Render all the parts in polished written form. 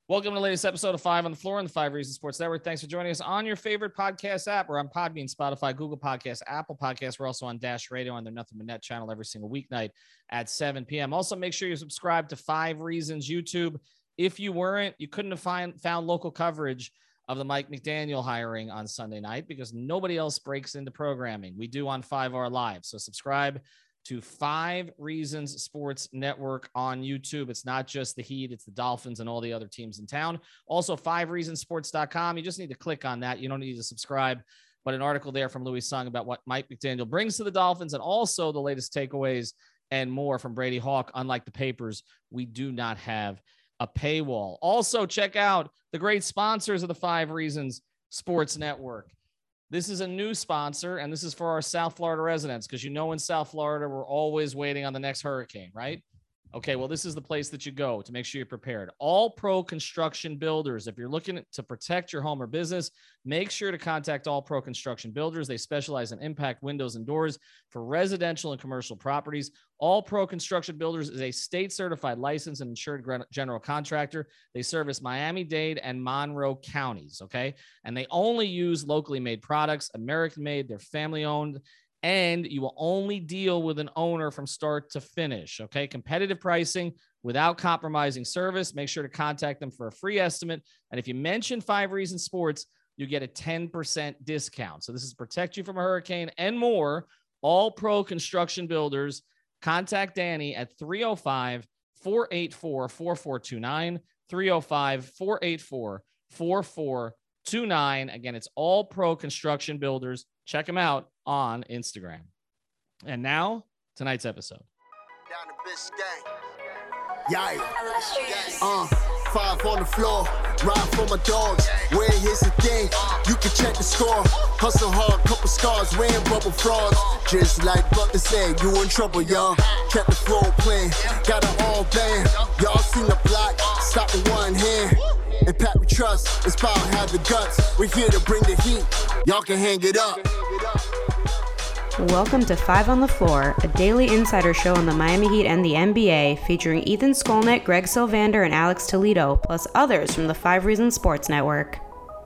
Welcome to the latest episode of Five on the Floor on the Five Reasons Sports Network. Thanks for joining us on your favorite podcast app. We're on Podbean, Spotify, Google Podcasts, Apple Podcasts. We're also on Dash Radio on their Nothing But Net channel every single weeknight at 7 p.m. Also, make sure you subscribe to Five Reasons YouTube. If you weren't, you couldn't have found local coverage of the Mike McDaniel hiring on Sunday night because nobody else breaks into programming. We do on 5R Live. So subscribe to Five Reasons Sports Network on YouTube. It's not just the Heat, it's the Dolphins and all the other teams in town. Also, fivereasonsports.com. You just need to click on that. You don't need to subscribe, but an article there from Louis Sung about what Mike McDaniel brings to the Dolphins and also the latest takeaways and more from Brady Hawk. Unlike the papers, we do not have a paywall. Also, check out the great sponsors of the Five Reasons Sports Network. This is a new sponsor, and this is for our South Florida residents, because you know in South Florida, we're always waiting on the next hurricane, right? Okay, well, this is the place that you go to make sure you're prepared. All Pro Construction Builders. If you're looking to protect your home or business, make sure to contact All Pro Construction Builders. They specialize in impact windows and doors for residential and commercial properties. All Pro Construction Builders is a state-certified licensed and insured general contractor. They service Miami-Dade and Monroe counties, okay? And they only use locally made products, American-made, they're family-owned, and you will only deal with an owner from start to finish, okay? Competitive pricing without compromising service. Make sure to contact them for a free estimate. And if you mention Five Reasons Sports, you get a 10% discount. So this is protect you from a hurricane and more. All Pro Construction Builders. Contact Danny at 305-484-4429, 305-484-4429. Again, it's All Pro Construction Builders. Check them out on Instagram. And now, tonight's episode. Down the Biscayne. Yikes. Five on the floor, ride for my dogs. Where here's the thing, you can check the score. Hustle hard, couple scars, wearing bubble frauds. Just like Butler said, you in trouble, y'all. Kept the floor playing, got it all banned. Y'all seen the block, stop with one hand. And Pat, we trust, it's power, have the guts. We're here to bring the heat, y'all can hang it up. Welcome to Five on the Floor, a daily insider show on the Miami Heat and the NBA, featuring Ethan Skolnick, Greg Sylvander, and Alex Toledo, plus others from the Five Reasons Sports Network.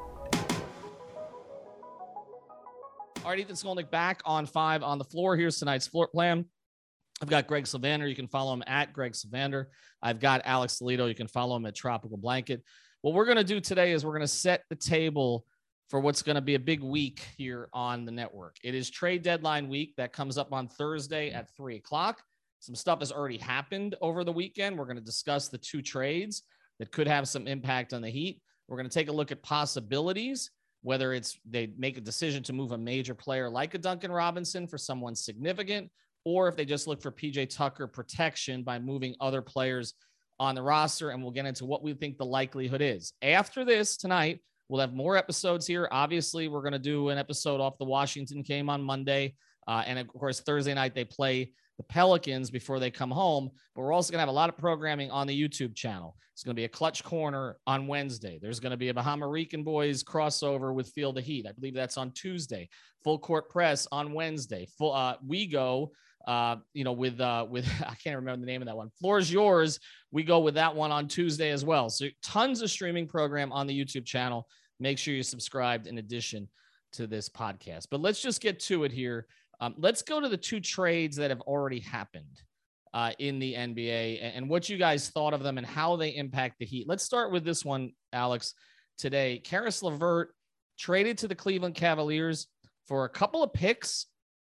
All right, Ethan Skolnick back on Five on the Floor. Here's tonight's floor plan. I've got Greg Sylvander. You can follow him at Greg Sylvander. I've got Alex Toledo. You can follow him at Tropical Blanket. What we're going to do today is we're going to set the table for what's going to be a big week here on the network. It is trade deadline week that comes up on Thursday at 3:00. Some stuff has already happened over the weekend. We're going to discuss the two trades that could have some impact on the Heat. We're going to take a look at possibilities, whether it's they make a decision to move a major player like a Duncan Robinson for someone significant, or if they just look for PJ Tucker protection by moving other players on the roster. And we'll get into what we think the likelihood is. After this tonight, we'll have more episodes here. Obviously, we're going to do an episode off the Washington game on Monday. And of course, Thursday night, they play the Pelicans before they come home. But we're also going to have a lot of programming on the YouTube channel. It's going to be a Clutch Corner on Wednesday. There's going to be a Bahama Rican Boys crossover with Feel the Heat. I believe that's on Tuesday. Full Court Press on Wednesday. We go, with I can't remember the name of that one. Floor's Yours. We go with that one on Tuesday as well. So tons of streaming program on the YouTube channel. Make sure you're subscribed in addition to this podcast. But let's just get to it here. Let's go to the two trades that have already happened in the NBA and what you guys thought of them and how they impact the Heat. Let's start with this one, Alex. Today, Caris LeVert traded to the Cleveland Cavaliers for a couple of picks.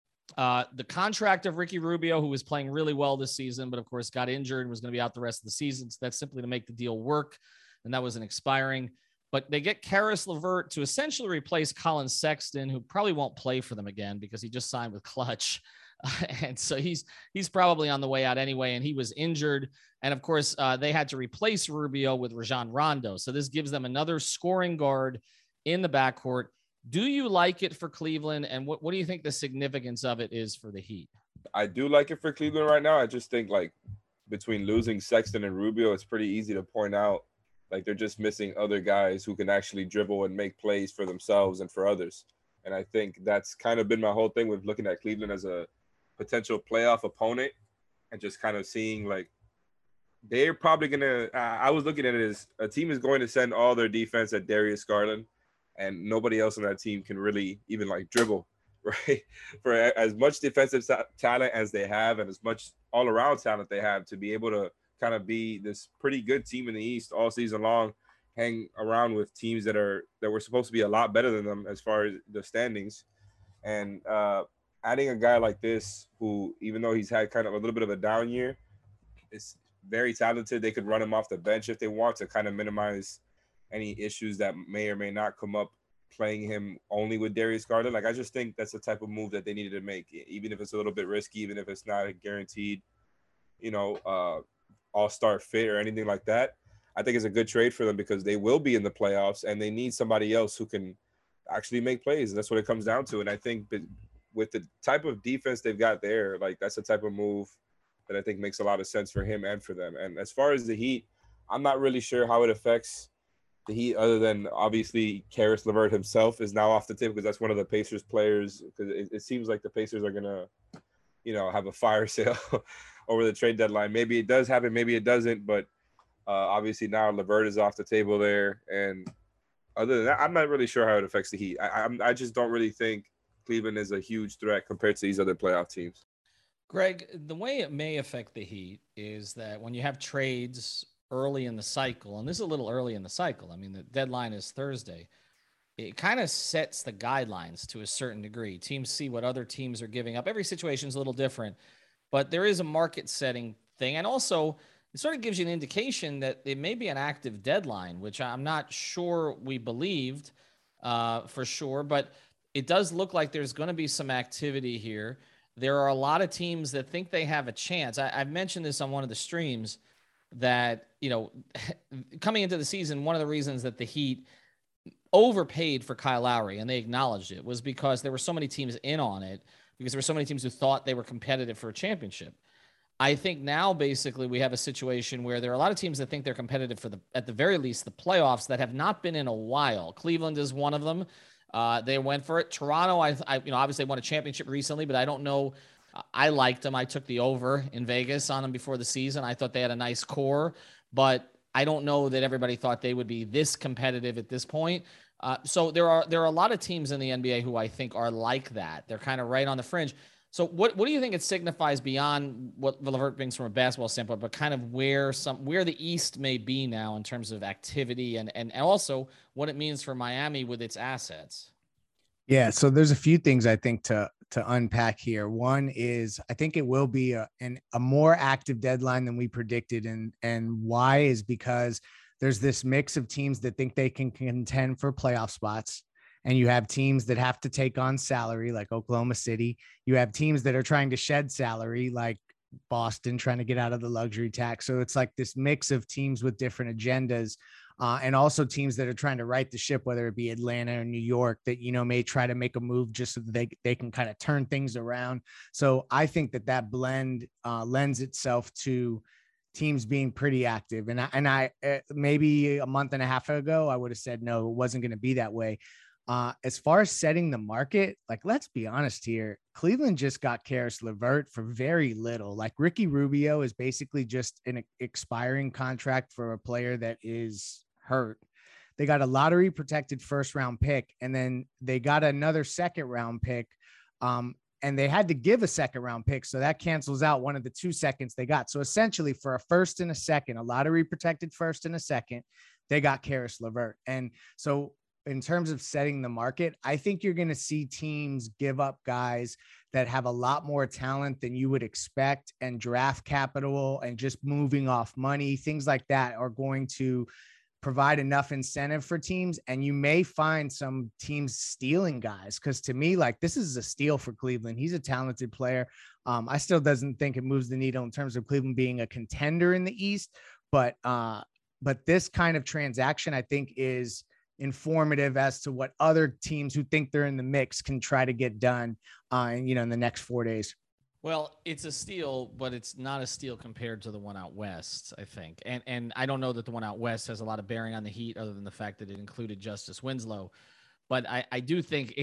The contract of Ricky Rubio, who was playing really well this season, but of course got injured and was going to be out the rest of the season. So that's simply to make the deal work. And that wasn't expiring. But they get Caris LeVert to essentially replace Colin Sexton, who probably won't play for them again because he just signed with Clutch. And so he's probably on the way out anyway, and he was injured. And of course, they had to replace Rubio with Rajon Rondo. So this gives them another scoring guard in the backcourt. Do you like it for Cleveland? And what do you think the significance of it is for the Heat? I do like it for Cleveland right now. I just think between losing Sexton and Rubio, it's pretty easy to point out they're just missing other guys who can actually dribble and make plays for themselves and for others. And I think that's kind of been my whole thing with looking at Cleveland as a potential playoff opponent and just kind of seeing they're probably gonna. I was looking at it as a team is going to send all their defense at Darius Garland, and nobody else on that team can really even like dribble, right? For as much defensive talent as they have, and as much all around talent they have, to be able to kind of be this pretty good team in the East all season long, hang around with teams that were supposed to be a lot better than them as far as the standings, and adding a guy like this who, even though he's had kind of a little bit of a down year, is very talented. They could run him off the bench if they want to kind of minimize any issues that may or may not come up playing him only with Darius Garland. Like, I just think that's the type of move that they needed to make, even if it's a little bit risky, even if it's not a guaranteed, all-star fit or anything like that. I think it's a good trade for them because they will be in the playoffs and they need somebody else who can actually make plays. And that's what it comes down to. And I think with the type of defense they've got there, like, that's the type of move that I think makes a lot of sense for him and for them. And as far as the Heat, I'm not really sure how it affects the Heat, other than obviously Caris LeVert himself is now off the table because that's one of the Pacers players. Because it seems like the Pacers are gonna, have a fire sale over the trade deadline. Maybe it does happen, maybe it doesn't. But obviously now LeVert is off the table there. And other than that, I'm not really sure how it affects the Heat. I just don't really think Cleveland is a huge threat compared to these other playoff teams. Greg, the way it may affect the Heat is that when you have trades early in the cycle, and this is a little early in the cycle, I mean, the deadline is Thursday, it kind of sets the guidelines to a certain degree. Teams see what other teams are giving up. Every situation is a little different, but there is a market setting thing. And also, it sort of gives you an indication that it may be an active deadline, which I'm not sure we believed for sure, but it does look like there's going to be some activity here. There are a lot of teams that think they have a chance. I've mentioned this on one of the streams that, coming into the season, one of the reasons that the Heat overpaid for Kyle Lowry, and they acknowledged it, was because there were so many teams in on it, because there were so many teams who thought they were competitive for a championship. I think now basically we have a situation where there are a lot of teams that think they're competitive for at the very least, the playoffs that have not been in a while. Cleveland is one of them. They went for it. Toronto, I obviously won a championship recently, but I don't know. I liked them. I took the over in Vegas on them before the season. I thought they had a nice core, but I don't know that everybody thought they would be this competitive at this point. So there are a lot of teams in the NBA who I think are like that. They're kind of right on the fringe. So what do you think it signifies beyond what LeVert brings from a basketball standpoint, but kind of where the East may be now in terms of activity and also what it means for Miami with its assets? Yeah, so there's a few things I think to unpack here. One is I think it will be a more active deadline than we predicted, and why is because there's this mix of teams that think they can contend for playoff spots. And you have teams that have to take on salary like Oklahoma City. You have teams that are trying to shed salary like Boston, trying to get out of the luxury tax. So it's like this mix of teams with different agendas, and also teams that are trying to right the ship, whether it be Atlanta or New York, that, may try to make a move just so that they can kind of turn things around. So I think that blend lends itself to teams being pretty active. And I maybe a month and a half ago, I would have said, no, it wasn't going to be that way. As far as setting the market, like, let's be honest here, Cleveland just got Caris LeVert for very little. Like, Ricky Rubio is basically just an expiring contract for a player that is hurt. They got a lottery protected first round pick, and then they got another second round pick. And they had to give a second round pick. So that cancels out one of the 2 seconds they got. So essentially for a first and a second, a lottery protected first and a second, they got Caris LeVert. And so in terms of setting the market, I think you're going to see teams give up guys that have a lot more talent than you would expect, and draft capital and just moving off money, things like that are going to provide enough incentive for teams. And you may find some teams stealing guys. Cause to me, like, this is a steal for Cleveland. He's a talented player. I still doesn't think it moves the needle in terms of Cleveland being a contender in the East, but this kind of transaction, I think, is informative as to what other teams who think they're in the mix can try to get done, in the next 4 days. Well, it's a steal, but it's not a steal compared to the one out west, I think. And I don't know that the one out west has a lot of bearing on the Heat other than the fact that it included Justice Winslow. But I do think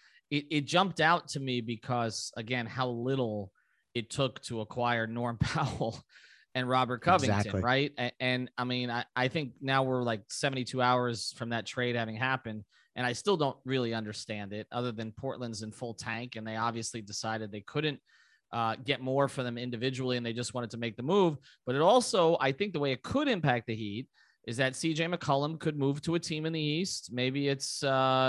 it jumped out to me because, again, how little it took to acquire Norm Powell and Robert Covington, Exactly. right? And I mean, I think now we're like 72 hours from that trade having happened, and I still don't really understand it, other than Portland's in full tank, and they obviously decided they couldn't get more for them individually, and they just wanted to make the move. But it also, I think the way it could impact the Heat is that CJ McCollum could move to a team in the East. Maybe it's,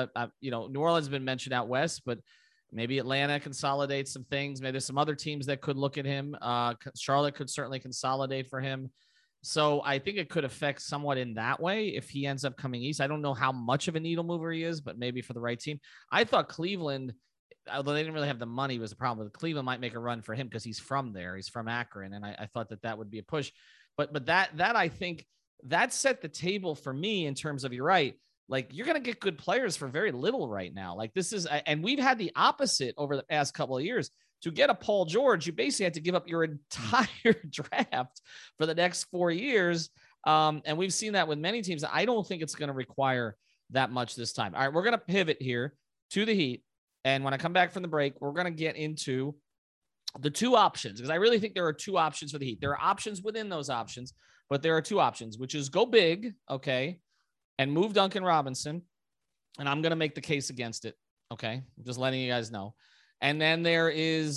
New Orleans has been mentioned out West, but maybe Atlanta consolidates some things. Maybe there's some other teams that could look at him. Charlotte could certainly consolidate for him. So I think it could affect somewhat in that way if he ends up coming East. I don't know how much of a needle mover he is, but maybe for the right team. I thought Cleveland, although they didn't really have the money, was the problem. But Cleveland might make a run for him because he's from there. He's from Akron. And I thought that would be a push. But that I think that set the table for me in terms of, you're right. Like, you're going to get good players for very little right now. Like, this is, and we've had the opposite over the past couple of years. To get a Paul George, you basically had to give up your entire draft for the next 4 years. And we've seen that with many teams. I don't think it's going to require that much this time. All right, we're going to pivot here to the Heat. And when I come back from the break, we're going to get into the two options, because I really think there are two options for the Heat. There are options within those options, but there are two options, which is go big, okay, and move Duncan Robinson. And I'm going to make the case against it. Okay. I'm just letting you guys know. And then there is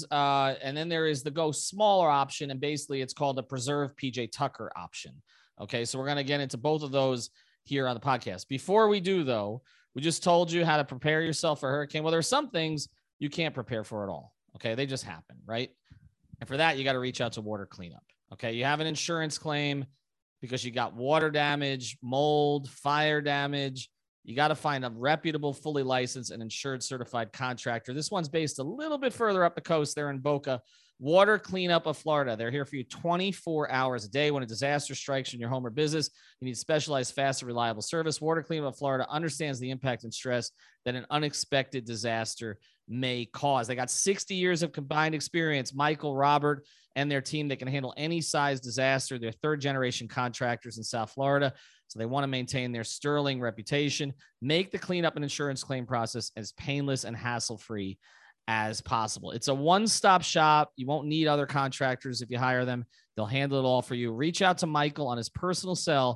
the go smaller option. And basically it's called the preserve PJ Tucker option. Okay. So we're going to get into both of those here on the podcast. Before we do, though, we just told you how to prepare yourself for a hurricane. Well, there are some things you can't prepare for at all. Okay. They just happen. Right. And for that, you got to reach out to Water Cleanup. Okay. You have an insurance claim because you got water damage, mold, fire damage. You got to find a reputable, fully licensed and insured certified contractor. This one's based a little bit further up the coast there in Boca. Water Cleanup of Florida. They're here for you 24 hours a day. When a disaster strikes in your home or business, you need specialized, fast, and reliable service. Water Cleanup of Florida understands the impact and stress that an unexpected disaster may cause. They got 60 years of combined experience. Michael, Robert, and their team that can handle any size disaster. They're third-generation contractors in South Florida, so they want to maintain their sterling reputation. Make the cleanup and insurance claim process as painless and hassle-free as possible. It's a one-stop shop. You won't need other contractors if you hire them. They'll handle it all for you. Reach out to Michael on his personal cell,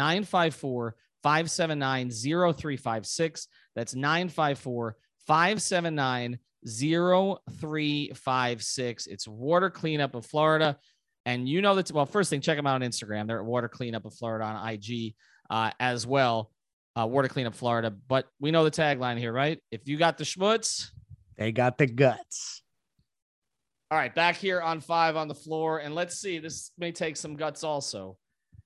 954-579-0356. That's 954-579-0356. It's Water Cleanup of Florida. And you know that, well, first thing, check them out on Instagram. They're at Water Cleanup of Florida on IG as well. Water Cleanup Florida. But we know the tagline here, right? If you got the schmutz, they got the guts. All right, back here on 5 on the floor. And let's see, this may take some guts also.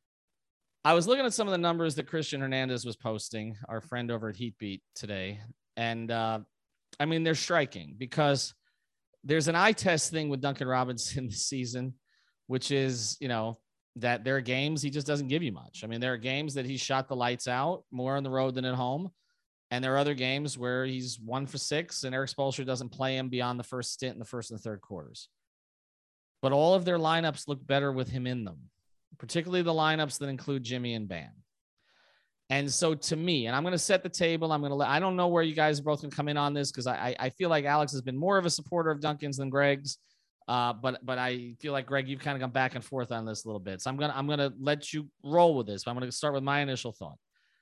I was looking at some of the numbers that Christian Hernandez was posting, our friend over at Heatbeat today. And I mean, they're striking because there's an eye test thing with Duncan Robinson this season, which is, that there are games he just doesn't give you much. I mean, there are games that he shot the lights out more on the road than at home. And there are other games where he's 1 for 6 and Erik Spoelstra doesn't play him beyond the first stint in the first and third quarters. But all of their lineups look better with him in them, particularly the lineups that include Jimmy and Bam. And so to me, and I'm going to set the table. I don't know where you guys are both going to come in on this, because I feel like Alex has been more of a supporter of Duncan's than Greg's. But I feel like, Greg, you've kind of gone back and forth on this a little bit. So I'm going to let you roll with this. But I'm going to start with my initial thought.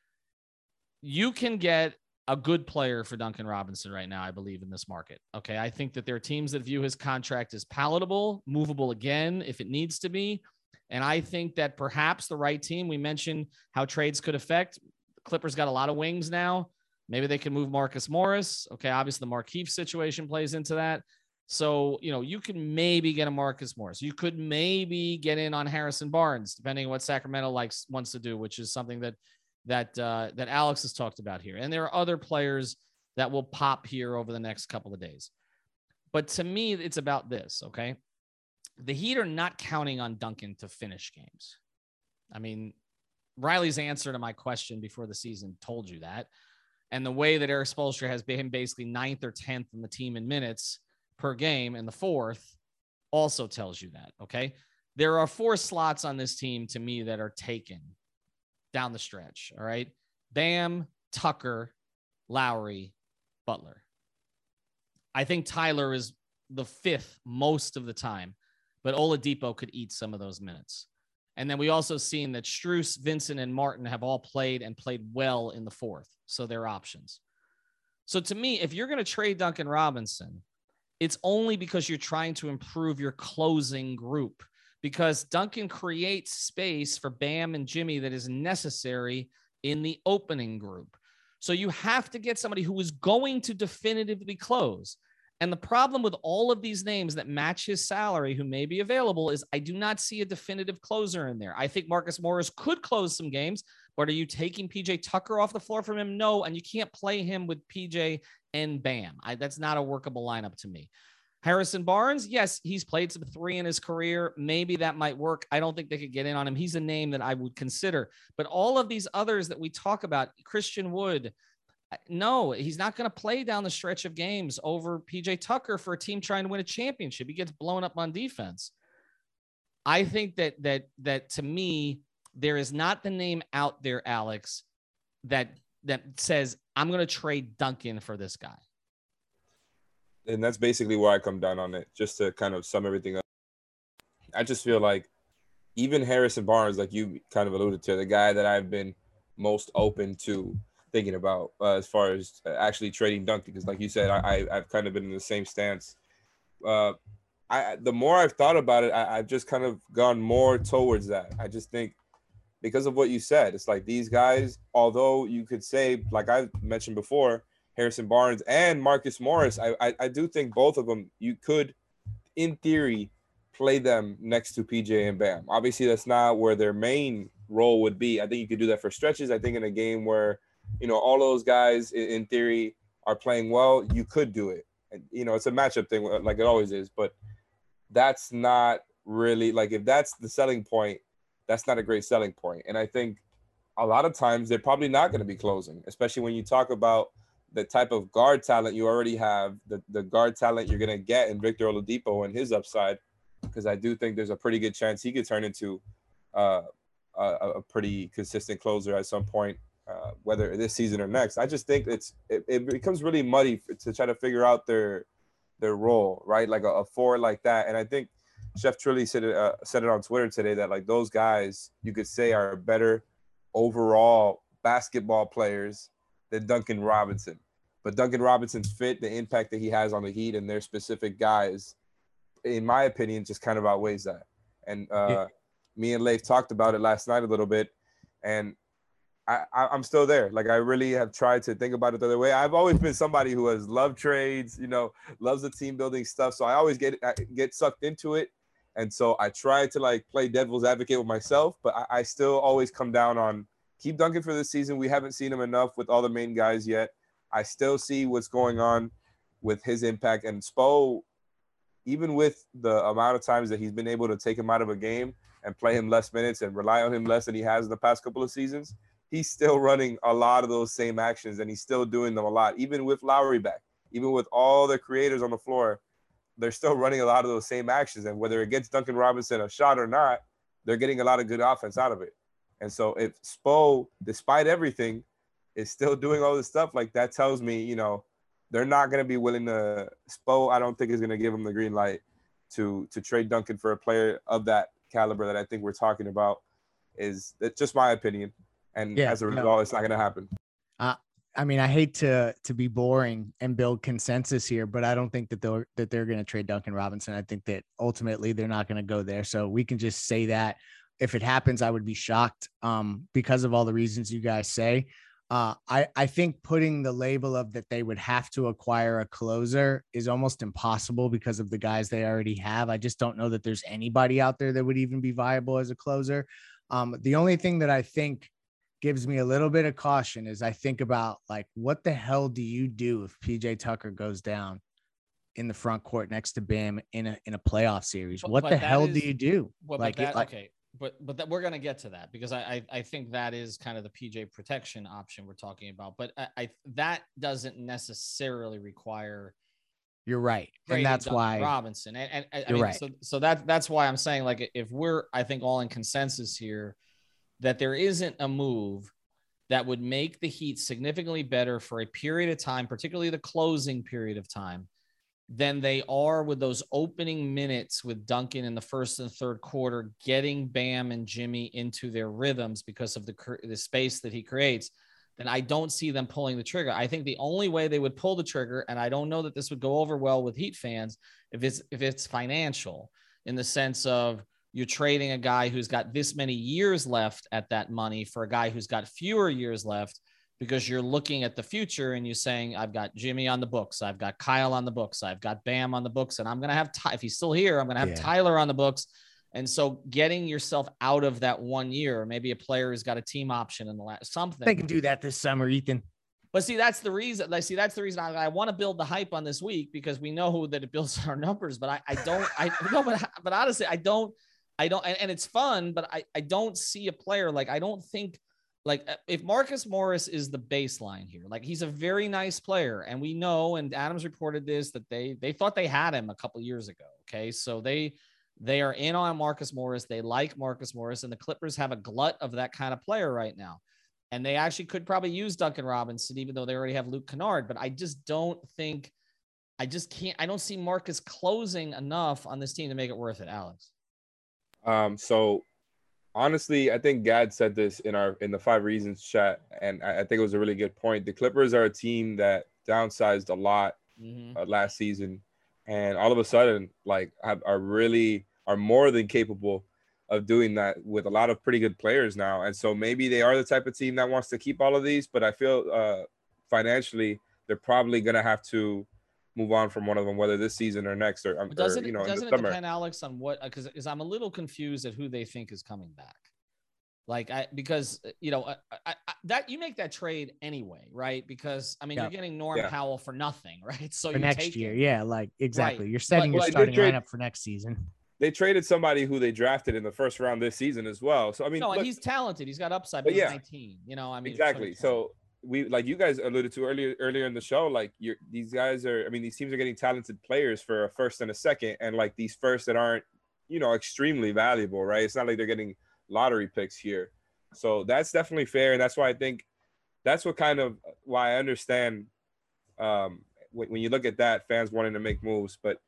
You can get a good player for Duncan Robinson right now, I believe, in this market. Okay. I think that there are teams that view his contract as palatable, movable again, if it needs to be. And I think that perhaps the right team, we mentioned how trades could affect. The Clippers got a lot of wings now. Maybe they can move Marcus Morris. Okay. Obviously the Markieff situation plays into that. So, you can maybe get a Marcus Morris. You could maybe get in on Harrison Barnes, depending on what Sacramento wants to do, which is something that Alex has talked about here. And there are other players that will pop here over the next couple of days. But to me, it's about this, okay? The Heat are not counting on Duncan to finish games. I mean, Riley's answer to my question before the season told you that. And the way that Erik Spoelstra has been basically 9th or 10th in the team in minutes per game in the fourth also tells you that, okay? There are 4 slots on this team to me that are taken down the stretch. All right. Bam, Tucker, Lowry, Butler. I think Tyler is the 5th most of the time but Oladipo could eat some of those minutes. And then we also seen that Strus, Vincent, and Martin have all played and played well in the fourth. So they're options. So to me, if you're going to trade Duncan Robinson, it's only because you're trying to improve your closing group, because Duncan creates space for Bam and Jimmy that is necessary in the opening group. So you have to get somebody who is going to definitively close. And the problem with all of these names that match his salary who may be available is I do not see a definitive closer in there. I think Marcus Morris could close some games, but are you taking PJ Tucker off the floor from him? No, and you can't play him with PJ and Bam. That's not a workable lineup to me. Harrison Barnes, yes, he's played some three in his career. Maybe that might work. I don't think they could get in on him. He's a name that I would consider. But all of these others that we talk about, Christian Wood, no, he's not going to play down the stretch of games over PJ Tucker for a team trying to win a championship. He gets blown up on defense. I think that to me, there is not the name out there, Alex, that says I'm going to trade Duncan for this guy. And that's basically where I come down on it, just to kind of sum everything up. I just feel like even Harrison Barnes, like you kind of alluded to, the guy that I've been most open to thinking about as far as actually trading Duncan, because like you said, I've kind of been in the same stance. The more I've thought about it, I've just kind of gone more towards that. I just think because of what you said, it's like these guys, although you could say, like I mentioned before, Harrison Barnes and Marcus Morris, I do think both of them, you could, in theory, play them next to PJ and Bam. Obviously, that's not where their main role would be. I think you could do that for stretches. I think in a game where, all those guys, in theory, are playing well, you could do it. And, it's a matchup thing, like it always is. But that's not really, like, if that's the selling point, that's not a great selling point. And I think a lot of times they're probably not going to be closing, especially when you talk about the type of guard talent you already have, the guard talent you're going to get in Victor Oladipo and his upside, because I do think there's a pretty good chance he could turn into a pretty consistent closer at some point, whether this season or next. I just think it becomes really muddy to try to figure out their role, right? Like a forward like that. And I think Chef Trilly said it on Twitter today that like those guys you could say are better overall basketball players than Duncan Robinson. But Duncan Robinson's fit, the impact that he has on the Heat and their specific guys, in my opinion, just kind of outweighs that. And me and Leif talked about it last night a little bit, and I'm still there. Like, I really have tried to think about it the other way. I've always been somebody who has loved trades, loves the team building stuff. So I always get sucked into it. And so I try to like play devil's advocate with myself, but I still always come down on keep Duncan for this season. We haven't seen him enough with all the main guys yet. I still see what's going on with his impact. And Spo, even with the amount of times that he's been able to take him out of a game and play him less minutes and rely on him less than he has in the past couple of seasons, he's still running a lot of those same actions, and he's still doing them a lot. Even with Lowry back, even with all the creators on the floor, they're still running a lot of those same actions. And whether it gets Duncan Robinson a shot or not, they're getting a lot of good offense out of it. And so if Spo, despite everything, is still doing all this stuff, like that tells me, they're not going to be willing to – Spo, I don't think is going to give them the green light to trade Duncan for a player of that caliber that I think we're talking about. It's just my opinion. And as a result, it's not going to happen. I mean, I hate to be boring and build consensus here, but I don't think that they're going to trade Duncan Robinson. I think that ultimately they're not going to go there. So we can just say that. If it happens, I would be shocked because of all the reasons you guys say. I think putting the label of that they would have to acquire a closer is almost impossible because of the guys they already have. I just don't know that there's anybody out there that would even be viable as a closer. The only thing that I think gives me a little bit of caution is I think about like, what the hell do you do if PJ Tucker goes down in the front court next to Bam in a playoff series? What the hell do you do? Okay. But that we're going to get to that because I think that is kind of the PJ protection option we're talking about. But I that doesn't necessarily require. You're right, and that's Duncan why Robinson. And I you're mean, right. So that's why I'm saying, like, if we're, I think, all in consensus here, that there isn't a move that would make the Heat significantly better for a period of time, particularly the closing period of time, than they are with those opening minutes with Duncan in the first and third quarter, getting Bam and Jimmy into their rhythms because of the space that he creates, then I don't see them pulling the trigger. I think the only way they would pull the trigger, and I don't know that this would go over well with Heat fans, if it's financial, in the sense of you're trading a guy who's got this many years left at that money for a guy who's got fewer years left, because you're looking at the future and you're saying, I've got Jimmy on the books, I've got Kyle on the books, I've got Bam on the books, and I'm going to have, if he's still here, I'm going to have Tyler on the books. And so getting yourself out of that 1 year, maybe a player who's got a team option in the last something. They can do that this summer, Ethan. But see, that's the reason. That's the reason I want to build the hype on this week, because we know that it builds our numbers. But but honestly, I don't, and it's fun. But I don't see a player I don't think if Marcus Morris is the baseline here, he's a very nice player, and we know, and Adams reported this, that they thought they had him a couple years ago. Okay, so they are in on Marcus Morris. They like Marcus Morris, and the Clippers have a glut of that kind of player right now. And they actually could probably use Duncan Robinson, even though they already have Luke Kennard. But I just don't think, I don't see Marcus closing enough on this team to make it worth it, Alex. So honestly, I think Gad said this in the 5 Reasons chat, and I think it was a really good point. The Clippers are a team that downsized a lot last season, and all of a sudden, are more than capable of doing that with a lot of pretty good players now. And so maybe they are the type of team that wants to keep all of these, but I feel financially they're probably going to have to move on from one of them, whether this season or next, doesn't it depend, Alex, on what, because I'm a little confused at who they think is coming back. That you make that trade anyway, right? Because you're getting Norm Powell for nothing, right? So for next year, exactly. Right. You're setting your starting lineup for next season. They traded somebody who they drafted in the first round this season as well. So and he's talented. He's got upside, but he's 19. Exactly. So we, like you guys alluded to earlier in the show, these guys are. These teams are getting talented players for a first and a second, and these firsts that aren't, extremely valuable, right? It's not like they're getting lottery picks here. So that's definitely fair, and that's why I think that's why I understand when you look at that, fans wanting to make moves, but.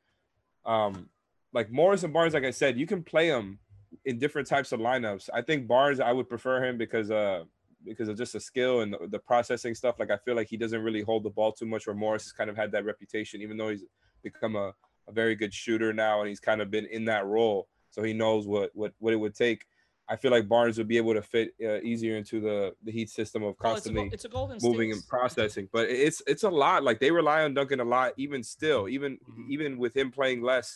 Morris and Barnes, like I said, you can play them in different types of lineups. I think Barnes, I would prefer him because of just the skill and the processing stuff. I feel like he doesn't really hold the ball too much, where Morris has kind of had that reputation, even though he's become a very good shooter now, and he's kind of been in that role. So he knows what it would take. I feel like Barnes would be able to fit easier into the Heat system of constantly it's a Golden moving and processing. But it's a lot. They rely on Duncan a lot, even still, even with him playing less.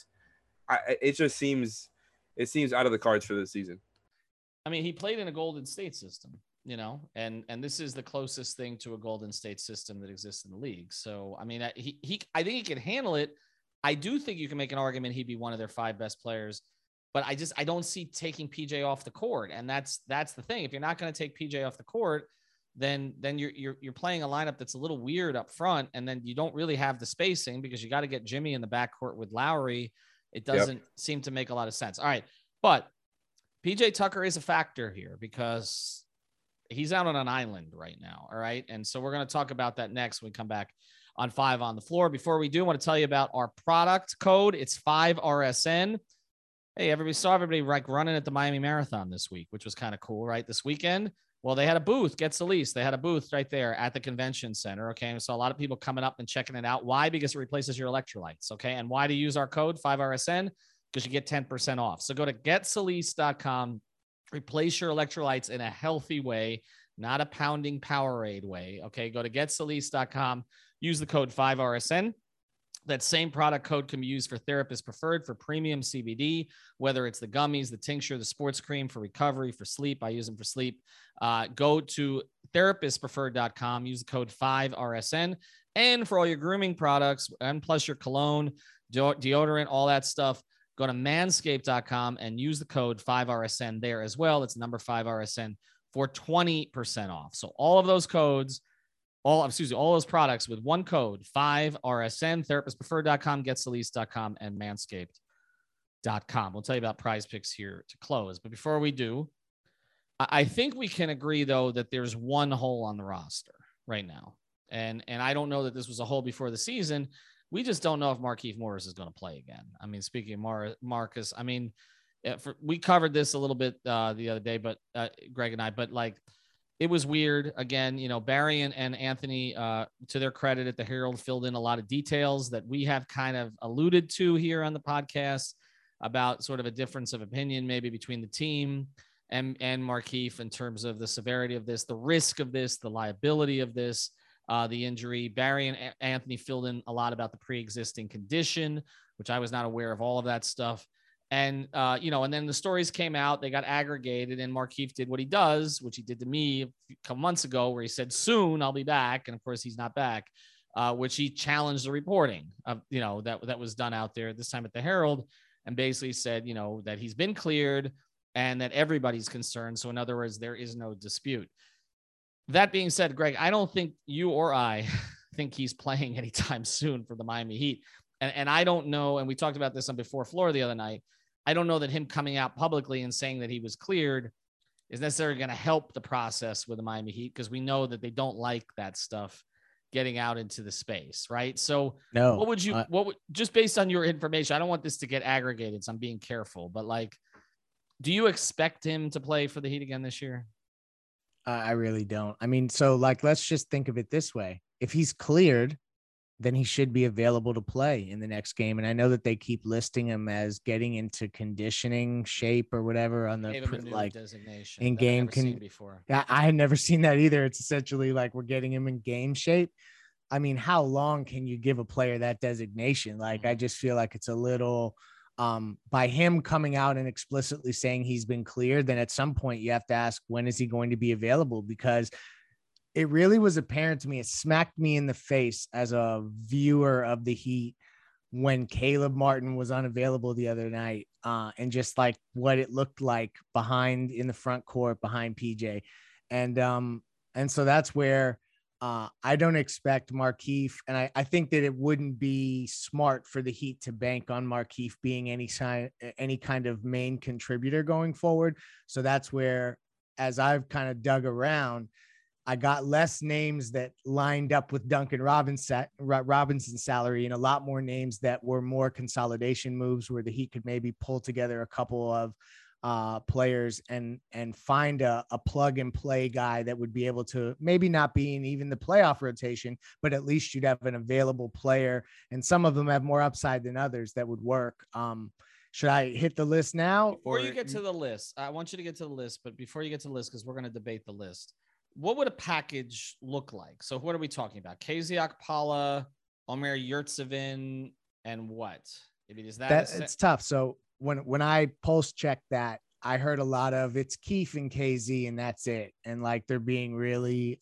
It seems out of the cards for this season. He played in a Golden State system, and this is the closest thing to a Golden State system that exists in the league. So, I think he can handle it. I do think you can make an argument he'd be one of their 5 best players, but I don't see taking PJ off the court. And that's the thing. If you're not going to take PJ off the court, then you're playing a lineup that's a little weird up front. And then you don't really have the spacing, because you got to get Jimmy in the backcourt with Lowry. It doesn't seem to make a lot of sense. All right. But PJ Tucker is a factor here, because he's out on an island right now. All right. And so we're going to talk about that next when we come back on 5 on the Floor. Before we do, I want to tell you about our product code. It's 5RSN. Hey, everybody running at the Miami Marathon this week, which was kind of cool, right? This weekend. Well, they had a booth, Get Solis. They had a booth right there at the convention center. Okay. So a lot of people coming up and checking it out. Why? Because it replaces your electrolytes. Okay. And why to use our code 5RSN? Because you get 10% off. So go to getsolis.com, replace your electrolytes in a healthy way, not a pounding Powerade way. Okay. Go to getsolis.com, use the code 5RSN. That same product code can be used for Therapist Preferred for premium CBD, whether it's the gummies, the tincture, the sports cream for recovery, for sleep. I use them for sleep. Go to therapistpreferred.com, use the code 5RSN. And for all your grooming products, and plus your cologne, deodorant, all that stuff, go to manscaped.com and use the code 5RSN there as well. It's number 5RSN for 20% off. So all of those codes, all those products with one code, 5RSN, therapistpreferred.com, getsolis.com, and manscaped.com. We'll tell you about Prize Picks here to close. But before we do, I think we can agree, though, that there's one hole on the roster right now. And I don't know that this was a hole before the season. we just don't know if Markieff Morris is going to play again. I mean, speaking of Marcus, I mean, we covered this a little bit the other day, but Greg and I, but like, it was weird. Again, you know, Barry and Anthony, to their credit at the Herald, filled in a lot of details that we have kind of alluded to here on the podcast about sort of a difference of opinion, maybe between the team and Markieff in terms of the severity of this, the risk of this, the liability of this, the injury. Barry and Anthony filled in a lot about the pre-existing condition, which I was not aware of all of that stuff. And, you know, and then the stories came out, they got aggregated, and Markieff did what he does, which he did to me a couple months ago, where he said, soon I'll be back. And of course he's not back, which he challenged the reporting of, you know, that was done out there this time at the Herald, and basically said, you know, that he's been cleared and that everybody's concerned. So in other words, there is no dispute. That being said, Greg, I don't think you or I think he's playing anytime soon for the Miami Heat. And I don't know, and we talked about this on Before Floor the other night, I don't know that him coming out publicly and saying that he was cleared is necessarily going to help the process with the Miami Heat, because we know that they don't like that stuff getting out into the space, right? So no, what would just based on your information, I don't want this to get aggregated, so I'm being careful, but like, do you expect him to play for the Heat again this year? I really don't. I mean, so like, let's just think of it this way. If he's cleared, then he should be available to play in the next game. And I know that they keep listing him as getting into conditioning shape or whatever on the like designation in game. Before. I had never seen that either. It's essentially like we're getting him in game shape. I mean, how long can you give a player that designation? Like, I just feel like it's a little by him coming out and explicitly saying he's been cleared. Then at some point you have to ask, when is he going to be available? Because it really was apparent to me. It smacked me in the face as a viewer of the Heat when Caleb Martin was unavailable the other night, and just like what it looked like behind in the front court behind PJ. And so that's where I don't expect Markieff. And I think that it wouldn't be smart for the Heat to bank on Markieff being any kind of main contributor going forward. So that's where, as I've kind of dug around, I got less names that lined up with Duncan Robinson's salary, and a lot more names that were more consolidation moves where the Heat could maybe pull together a couple of players and find a plug and play guy that would be able to maybe not be in even the playoff rotation, but at least you'd have an available player. And some of them have more upside than others that would work. Should I hit the list now? Before you get to the list, I want you to get to the list, but before you get to the list, because we're going to debate the list, what would a package look like? So what are we talking about? KZ Okpala, Omer Yurtseven, and what? I mean, is that it's tough. So when I post check that, I heard a lot of it's Keith and KZ and that's it. And like, they're being really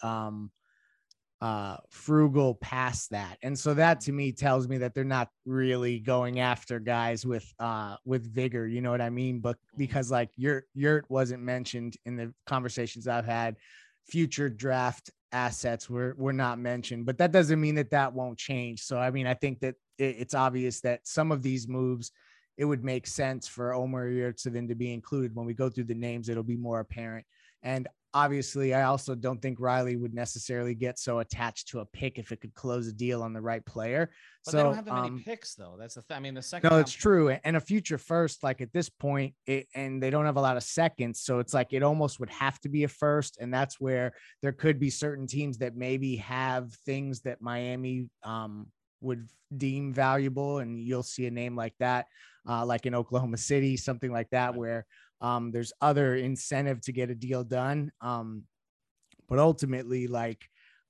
frugal past that. And so that to me tells me that they're not really going after guys with vigor. You know what I mean? But because like Yurt wasn't mentioned in the conversations I've had, future draft assets were not mentioned, but that doesn't mean that won't change. So, I mean, I think that it's obvious that some of these moves, it would make sense for Omer Yurtseven to be included. When we go through the names, it'll be more apparent. And obviously, I also don't think Riley would necessarily get so attached to a pick if it could close a deal on the right player. But so they don't have that many picks, though. That's the thing. I mean, the second. No, it's true. And a future first, like at this point, and they don't have a lot of seconds. So it's like it almost would have to be a first. And that's where there could be certain teams that maybe have things that Miami would deem valuable. And you'll see a name like that, like in Oklahoma City, something like that, right, where there's other incentive to get a deal done. But ultimately, like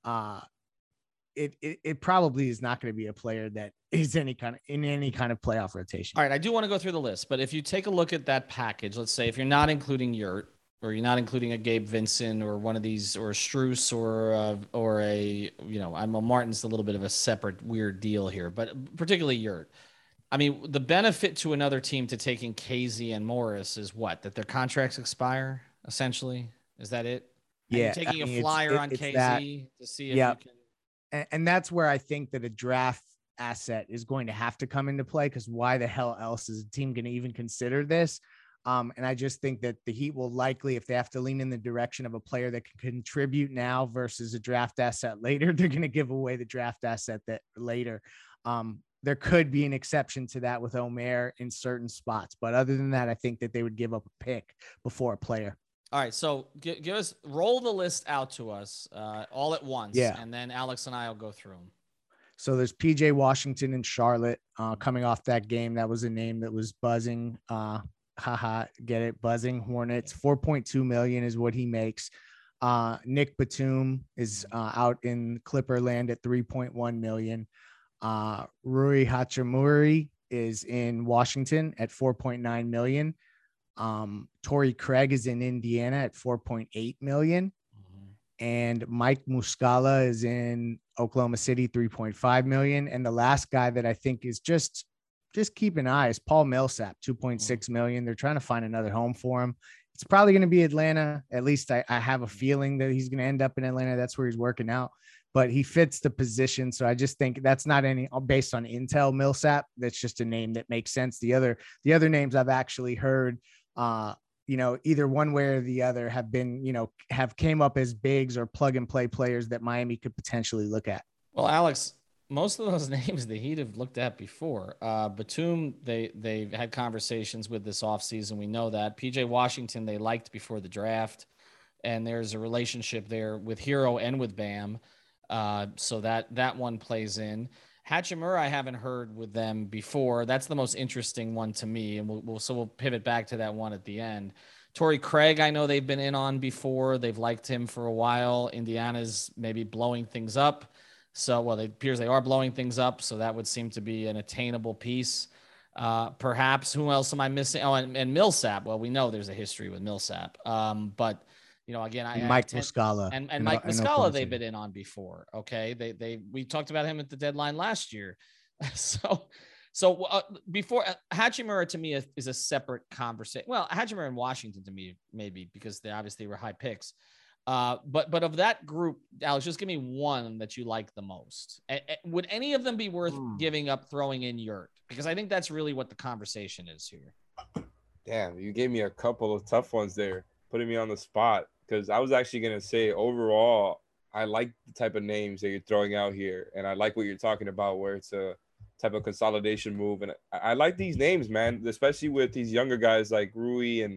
it probably is not going to be a player that is in any kind of playoff rotation. All right. I do want to go through the list, but if you take a look at that package, let's say if you're not including Yurt, or you're not including a Gabe Vincent or one of these, or Strus or a, you know, I'm a Martin's a little bit of a separate weird deal here, but particularly Yurt. I mean, the benefit to another team to taking KZ and Morris is what? That their contracts expire, essentially? Is that it? Yeah. And you're taking a flyer on KZ that, to see if you can. And that's where I think that a draft asset is going to have to come into play, because why the hell else is a team going to even consider this? And I just think that the Heat will likely, if they have to lean in the direction of a player that can contribute now versus a draft asset later, they're going to give away the draft asset that later. There could be an exception to that with Omer in certain spots. But other than that, I think that they would give up a pick before a player. All right. So roll the list out to us all at once. Yeah. And then Alex and I will go through them. So there's PJ Washington in Charlotte coming off that game. That was a name that was buzzing. Get it? Buzzing Hornets. 4.2 million is what he makes. Nick Batum is out in Clipper land at 3.1 million. Rui Hachimura is in Washington at 4.9 million. Torrey Craig is in Indiana at 4.8 million. And Mike Muscala is in Oklahoma City, 3.5 million. And the last guy that I think is just keep an eye is Paul Millsap, 2.6 million. They're trying to find another home for him. It's probably going to be Atlanta. At least I have a feeling that he's going to end up in Atlanta. That's where he's working out, but he fits the position. So I just think that's not any based on intel. Millsap, that's just a name that makes sense. The other names I've actually heard, either one way or the other have been, have came up as bigs or plug and play players that Miami could potentially look at. Well, Alex, most of those names the Heat have looked at before. Batum, they've had conversations with this offseason. We know that. PJ Washington, they liked before the draft. And there's a relationship there with Hero and with Bam. So that one plays in. Hachimura, I haven't heard with them before. That's the most interesting one to me. And we'll pivot back to that one at the end. Torrey Craig, I know they've been in on before. They've liked him for a while. Indiana's maybe blowing things up. So, it appears they are blowing things up. So that would seem to be an attainable piece. Perhaps, who else am I missing? Oh, and Millsap. Well, we know there's a history with Millsap. But again, Mike Muscala and Mike Muscala, they've been in on before. Okay. We talked about him at the deadline last year. So before Hachimura to me is a separate conversation. Well, Hachimura and Washington to me, maybe because they obviously were high picks. But of that group, Alex, just give me one that you like the most. Would any of them be worth giving up, throwing in Yurt? Because I think that's really what the conversation is here. Damn, you gave me a couple of tough ones there, putting me on the spot. Because I was actually going to say, overall, I like the type of names that you're throwing out here. And I like what you're talking about, where it's a type of consolidation move. And I like these names, man, especially with these younger guys like Rui and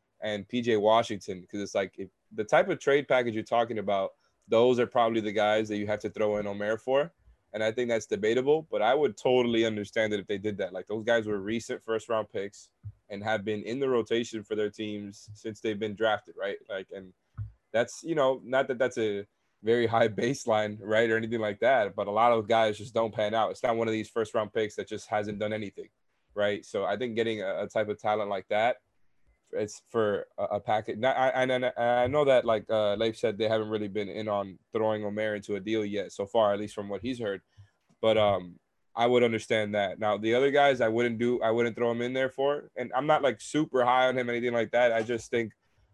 PJ Washington. Because it's like, if the type of trade package you're talking about, those are probably the guys that you have to throw in Omer for. And I think that's debatable. But I would totally understand it if they did that. Like, those guys were recent first-round picks and have been in the rotation for their teams since they've been drafted, right? Like, and that's, not that that's a very high baseline, right, or anything like that, but a lot of guys just don't pan out. It's not one of these first-round picks that just hasn't done anything, right? So I think getting a type of talent like that, it's for a package. I know that, like Leif said, they haven't really been in on throwing Omer into a deal yet so far, at least from what he's heard. But I would understand that. Now, the other guys I wouldn't throw him in there for. And I'm not like super high on him, anything like that. I just think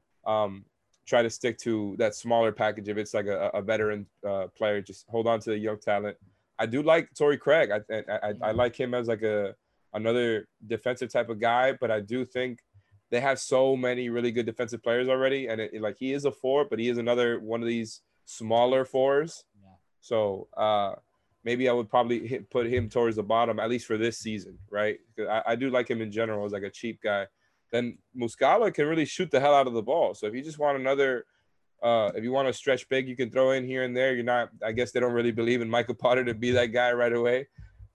try to stick to that smaller package. If it's like a veteran player, just hold on to the young talent. I do like Torrey Craig. I like him as like another defensive type of guy, but I do think they have so many really good defensive players already. And like, he is a 4, but he is another one of these smaller 4s. Yeah. So maybe I would probably put him towards the bottom, at least for this season, right? Because I do like him in general as like a cheap guy. Then Muscala can really shoot the hell out of the ball. So if you just want another, if you want to stretch big, you can throw in here and there. I guess they don't really believe in Michael Potter to be that guy right away.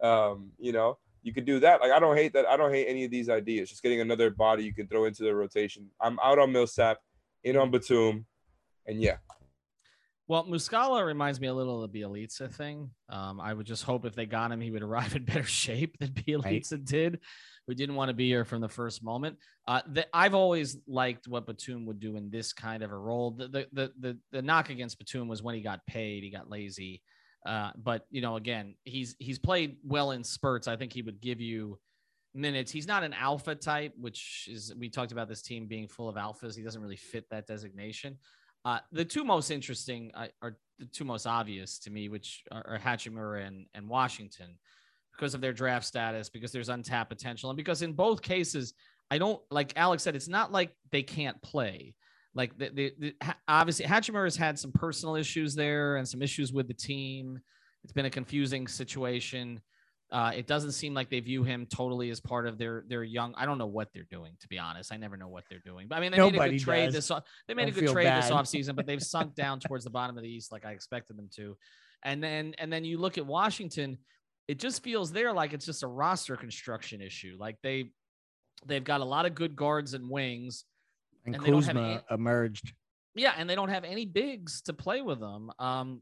You could do that. Like, I don't hate that. I don't hate any of these ideas. Just getting another body you can throw into the rotation. I'm out on Millsap, in on Batum, and yeah. Well, Muscala reminds me a little of the Bielitsa thing. I would just hope if they got him, he would arrive in better shape than Bielitsa did. We didn't want to be here from the first moment. I've always liked what Batum would do in this kind of a role. The knock against Batum was when he got paid, he got lazy. But again, he's played well in spurts. I think he would give you minutes. He's not an alpha type, which is, we talked about this team being full of alphas. He doesn't really fit that designation. The two most interesting are the two most obvious to me, which are Hachimura and Washington, because of their draft status, because there's untapped potential. And because in both cases, I don't, like Alex said, it's not like they can't play. Like obviously Hachimura has had some personal issues there and some issues with the team. It's been a confusing situation. It doesn't seem like they view him totally as part of their young. I don't know what they're doing, to be honest. I never know what they're doing. But I mean, they made a good trade this offseason, but they've sunk down towards the bottom of the East like I expected them to. And then you look at Washington, it just feels there like it's just a roster construction issue. Like they've got a lot of good guards and wings, and Kuzma emerged. Yeah, and they don't have any bigs to play with them.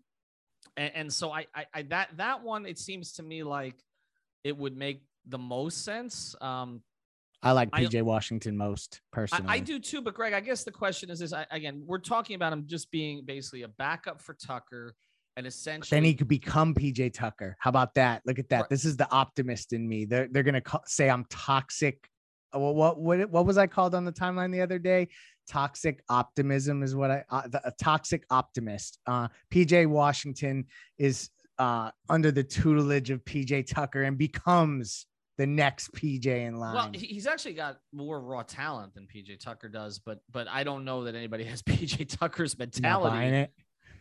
And so I that one, it seems to me like it would make the most sense. I like PJ Washington most personally. I do too, but Greg, I guess the question is again, we're talking about him just being basically a backup for Tucker, and essentially then he could become PJ Tucker. How about that? Look at that. Right. This is the optimist in me. They're gonna say I'm toxic. What was I called on the timeline the other day? Toxic optimism is what a toxic optimist. PJ Washington is under the tutelage of PJ Tucker and becomes the next PJ in line. Well, he's actually got more raw talent than PJ Tucker does, but I don't know that anybody has PJ Tucker's mentality. Not buying it.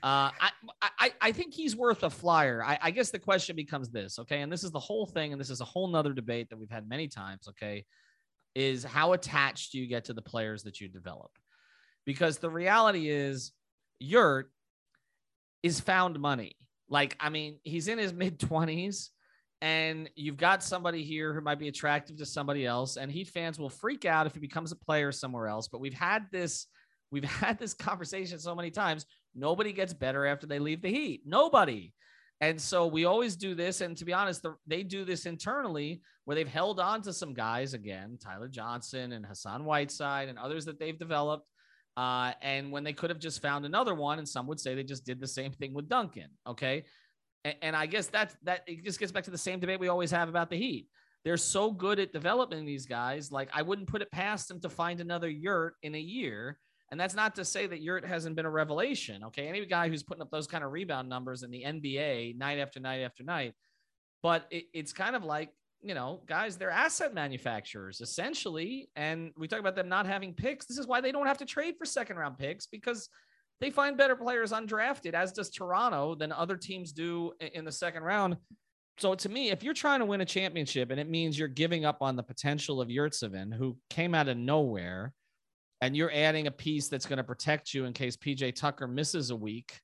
I think he's worth a flyer. I guess the question becomes this, okay? And this is the whole thing, and this is a whole nother debate that we've had many times, okay? Is how attached do you get to the players that you develop? Because the reality is Yurt is found money. Like, I mean, he's in his mid-20s, and you've got somebody here who might be attractive to somebody else, and Heat fans will freak out if he becomes a player somewhere else. But we've had this conversation so many times. Nobody gets better after they leave the Heat. Nobody. And so we always do this. And to be honest, they do this internally where they've held on to some guys, again, Tyler Johnson and Hassan Whiteside and others that they've developed. And when they could have just found another one, and some would say they just did the same thing with Duncan. Okay. And I guess that it just gets back to the same debate we always have about the Heat. They're so good at developing these guys. Like, I wouldn't put it past them to find another Yurt in a year. And that's not to say that Yurt hasn't been a revelation. Okay. Any guy who's putting up those kind of rebound numbers in the NBA night after night after night. But it's kind of like, you know, guys, they're asset manufacturers essentially. And we talk about them not having picks. This is why they don't have to trade for second round picks, because they find better players undrafted, as does Toronto, than other teams do in the second round. So to me, if you're trying to win a championship and it means you're giving up on the potential of Yurtseven, who came out of nowhere, and you're adding a piece that's going to protect you in case PJ Tucker misses a week,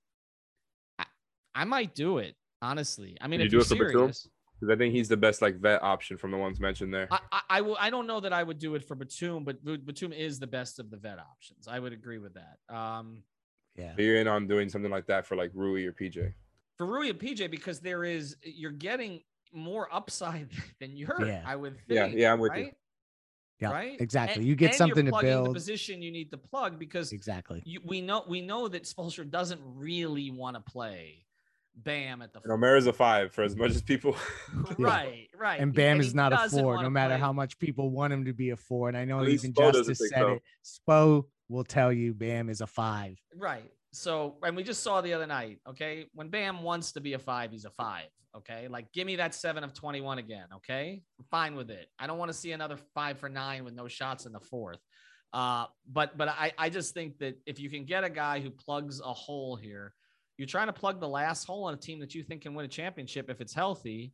I might do it, honestly. I mean, if you're serious. Because I think he's the best like vet option from the ones mentioned there. I don't know that I would do it for Batum, but Batum is the best of the vet options. I would agree with that. Yeah. But you're in on doing something like that for like Rui or PJ. For Rui and PJ, because you're getting more upside than Yurt, I would think. Yeah, I'm with you. Yeah, right. Exactly. You get something to build. The position you need to plug, because exactly we know that Spoelstra doesn't really want to play Bam at the 4. Omer's a 5 for as much as people. Right. And Bam is not a 4, no matter how much people want him to be a 4. And I know even Justice said it. Spo will tell you Bam is a 5. Right. So, and we just saw the other night, okay, when Bam wants to be a 5, he's a 5. Okay. Like, give me that 7 of 21 again. Okay. I'm fine with it. I don't want to see another 5 for 9 with no shots in the 4th. But I just think that if you can get a guy who plugs a hole here, you're trying to plug the last hole on a team that you think can win a championship if it's healthy.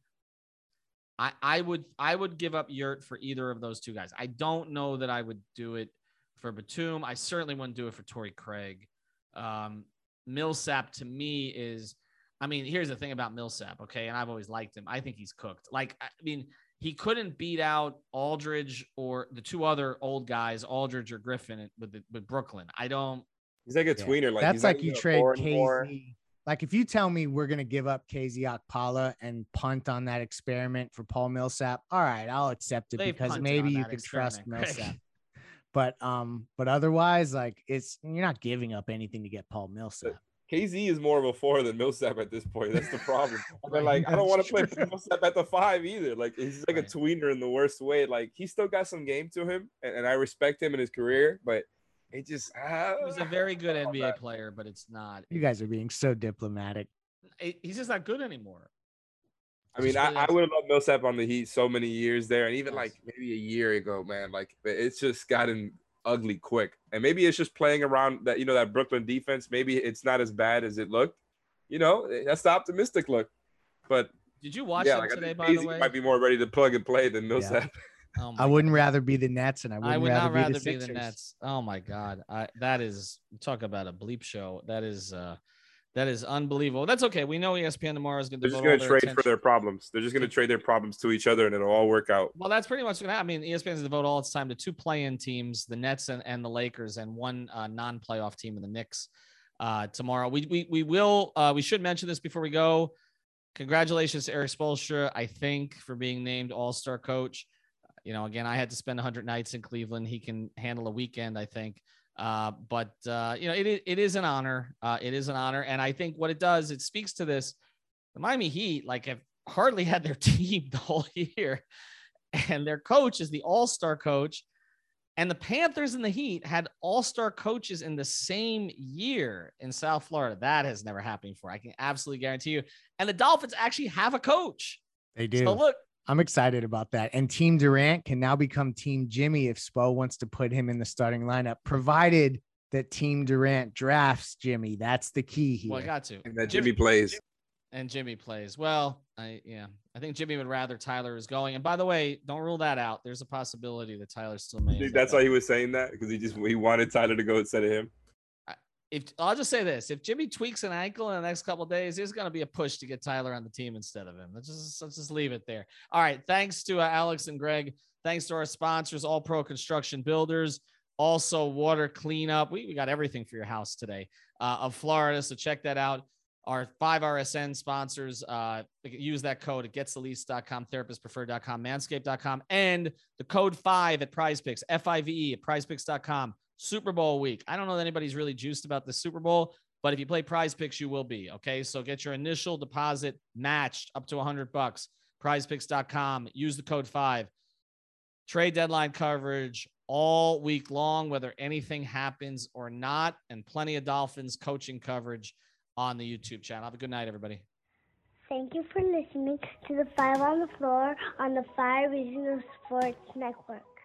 I would give up Yurt for either of those two guys. I don't know that I would do it for Batum. I certainly wouldn't do it for Torrey Craig. Millsap to me is, I mean, here's the thing about Millsap. Okay. And I've always liked him. I think he's cooked. Like, I mean, he couldn't beat out Aldridge or the two other old guys, Aldridge or Griffin with Brooklyn. He's like a tweener. Like, that's like you trade KZ. Like, if you tell me we're going to give up KZ Okpala and punt on that experiment for Paul Millsap, all right, I'll accept it because maybe you can trust Millsap. But otherwise, like, you're not giving up anything to get Paul Millsap. KZ is more of a 4 than Millsap at this point. That's the problem. Right, like, I don't want to play Millsap at the 5 either. Like, he's like a tweener in the worst way. Like, he still got some game to him, and I respect him in his career, but it just he's a very good NBA player, but it's not. You guys are being so diplomatic. He's just not good anymore. I mean, I would have loved Millsap on the Heat so many years there, and even like maybe a year ago, man. Like, it's just gotten ugly quick, and maybe it's just playing around that, that Brooklyn defense. Maybe it's not as bad as it looked. That's the optimistic look, but Did you watch them today, by the way? Might be more ready to plug and play than Millsap. Yeah. Oh I wouldn't rather be the Nets, and I would not rather be the Nets. Oh my God. That is, talk about a bleep show. That is unbelievable. That's okay. We know ESPN tomorrow is going to. They're just going to trade for their problems. They're just going to trade their problems to each other, and it'll all work out. Well, that's pretty much going to happen. I mean, ESPN is going to devote all its time to 2 play-in teams, the Nets and the Lakers, and 1 non-playoff team in the Knicks tomorrow. We should mention this before we go. Congratulations to Erik Spoelstra, I think, for being named All-Star coach. Again, I had to spend 100 nights in Cleveland. He can handle a weekend, I think. But it is an honor. It is an honor. And I think what it does, it speaks to this. The Miami Heat, have hardly had their team the whole year. And their coach is the all-star coach. And the Panthers and the Heat had all-star coaches in the same year in South Florida. That has never happened before. I can absolutely guarantee you. And the Dolphins actually have a coach. They do. So look, I'm excited about that. And Team Durant can now become Team Jimmy if Spo wants to put him in the starting lineup, provided that Team Durant drafts Jimmy. That's the key here. Well, I got to. And that Jimmy plays. And Jimmy plays. Well, I think Jimmy would rather Tyler is going. And by the way, don't rule that out. There's a possibility that Tyler still may. That's why he was saying that, because he wanted Tyler to go instead of him. I'll just say this: if Jimmy tweaks an ankle in the next couple of days, there's going to be a push to get Tyler on the team instead of him. Let's just leave it there. All right. Thanks to Alex and Greg. Thanks to our sponsors, All Pro Construction Builders, also Water Cleanup. We got everything for your house today of Florida. So check that out. Our 5RSN sponsors, use that code at getsthelease.com, therapistpreferred.com, manscaped.com, and the code 5 at PrizePicks, FIVE at prizepicks.com. Super Bowl week. I don't know that anybody's really juiced about the Super Bowl, but if you play PrizePicks, you will be. Okay, so get your initial deposit matched up to $100. PrizePicks.com. Use the code 5. Trade deadline coverage all week long, whether anything happens or not, and plenty of Dolphins coaching coverage on the YouTube channel. Have a good night, everybody. Thank you for listening to the 5 on the Floor on the 5 Regional Sports Network.